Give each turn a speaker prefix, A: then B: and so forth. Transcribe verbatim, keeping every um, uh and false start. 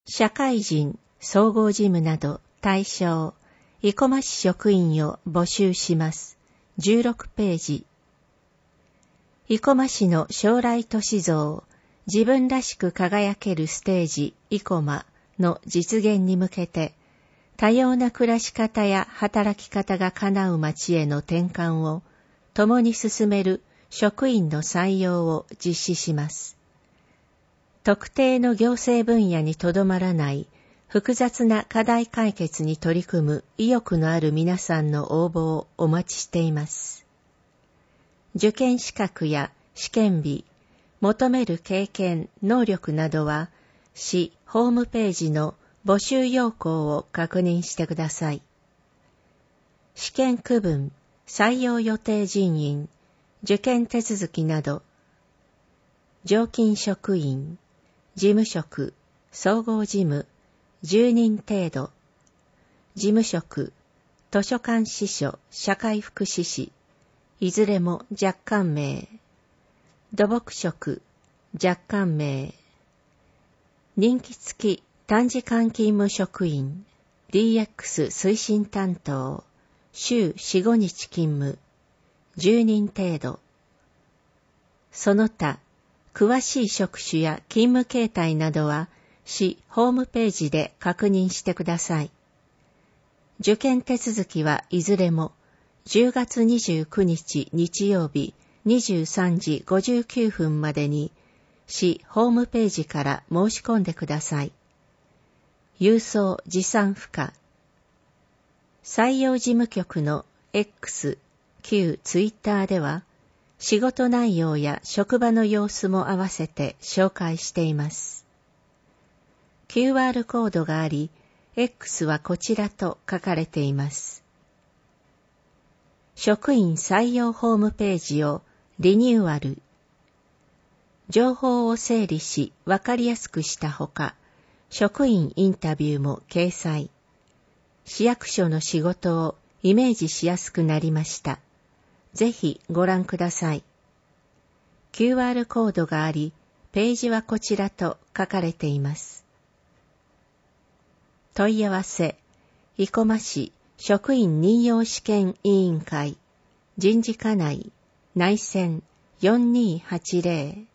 A: 社会人、総合事務など対象、生駒市職員を募集します。じゅうろくページ。生駒市の将来都市像、自分らしく輝けるステージ、生駒の実現に向けて、多様な暮らし方や働き方が叶う街への転換を共に進める職員の採用を実施します。特定の行政分野にとどまらない複雑な課題解決に取り組む意欲のある皆さんの応募をお待ちしています。受験資格や試験日、求める経験、能力などは市ホームページの募集要項を確認してください。試験区分、採用予定人員、受験手続きなど、常勤職員、事務職、総合事務、じゅうにん程度、事務職、図書館司書、社会福祉士、いずれも若干名、土木職、若干名、任期付き短時間勤務職員、ディーエックス 推進担当、週よん、ごにち勤務、じゅうにん程度、その他、詳しい職種や勤務形態などは、市ホームページで確認してください。受験手続きはいずれも、じゅうがつにじゅうくにち日曜日にじゅうさんじごじゅうきゅうふんまでに、市ホームページから申し込んでください。郵送持参不可。採用事務局の X、旧ツイッターでは、仕事内容や職場の様子も合わせて紹介しています。キューアール コードがあり、X はこちらと書かれています。職員採用ホームページをリニューアル。情報を整理し分かりやすくしたほか、職員インタビューも掲載。市役所の仕事をイメージしやすくなりました。ぜひご覧ください。キューアール コードがあり、ページはこちらと書かれています。問い合わせ、生駒市職員任用試験委員会、人事課内、内線よんにーはちぜろ